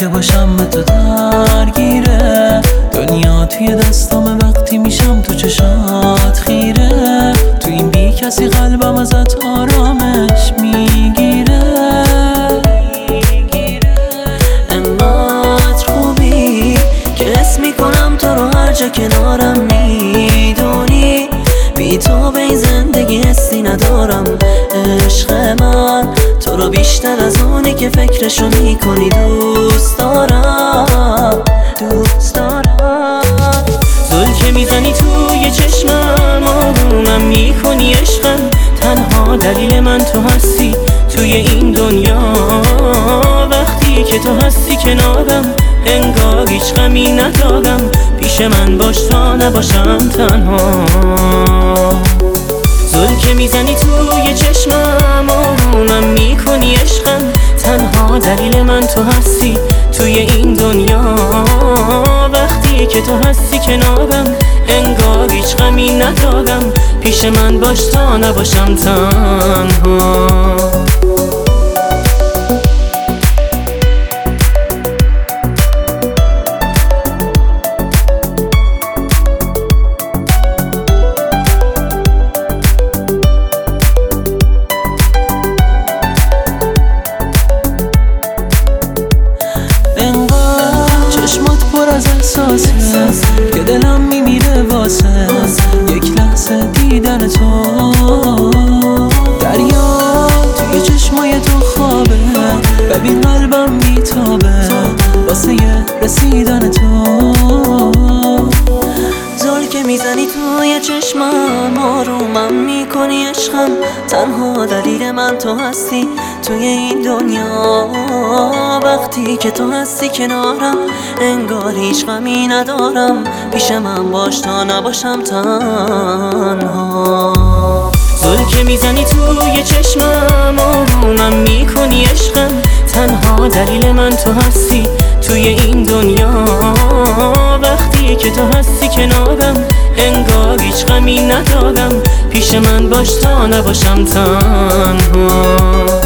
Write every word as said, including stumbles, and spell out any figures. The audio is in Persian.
که باشم به تو درگیره. دنیا توی دستام وقتی میشم تو چشات خیره. تو این بی کسی قلبم ازت آرامش میگیره. انقدر خوبی که حس میکنم تو رو هر جا کنارم. میدونی بی تو به این زندگی حسی ندارم. عشق من تو رو بیشتر از اونی که فکرشو میکنی دوست دارم، دوست دارم. زل که میزنی توی چشمم آرومم میکنی عشقم. تنها دلیل من تو هستی توی این دنیا. وقتی که تو هستی کنارم انگار هیچ غمی ندارم. پیش من باش تا نباشم تنها. زل که میزنی توی چشمم آرومم میکنی عشقم. تنها دلیل من تو هستی توی این دنیا. وقتی که تو هستی کنارم انگار هیچ غمی ندارم. پیش من باش تا نباشم تنها. از احساسه که دلم میمیره واسه یک لحظه دیدن تو. دریا توی چشمای تو خوابه. ببین قلبم میتابه واسه رسیدن تو. زل که میزنی توی چشمم آرومم میکنی عشقم. تنها دلیل من تو هستی توی این دنیا. وقتی که تو هستی کنارم انگار هیچ غمی ندارم. پیش من باش تا نباشم تنها. زل که میزنی توی چشمم آرومم میکنی عشقم. تنها دلیل من تو هستی توی این دنیا. وقتی که تو هستی کنارم انگار هیچ غمی ندارم. پیش من باش تا نباشم تنها.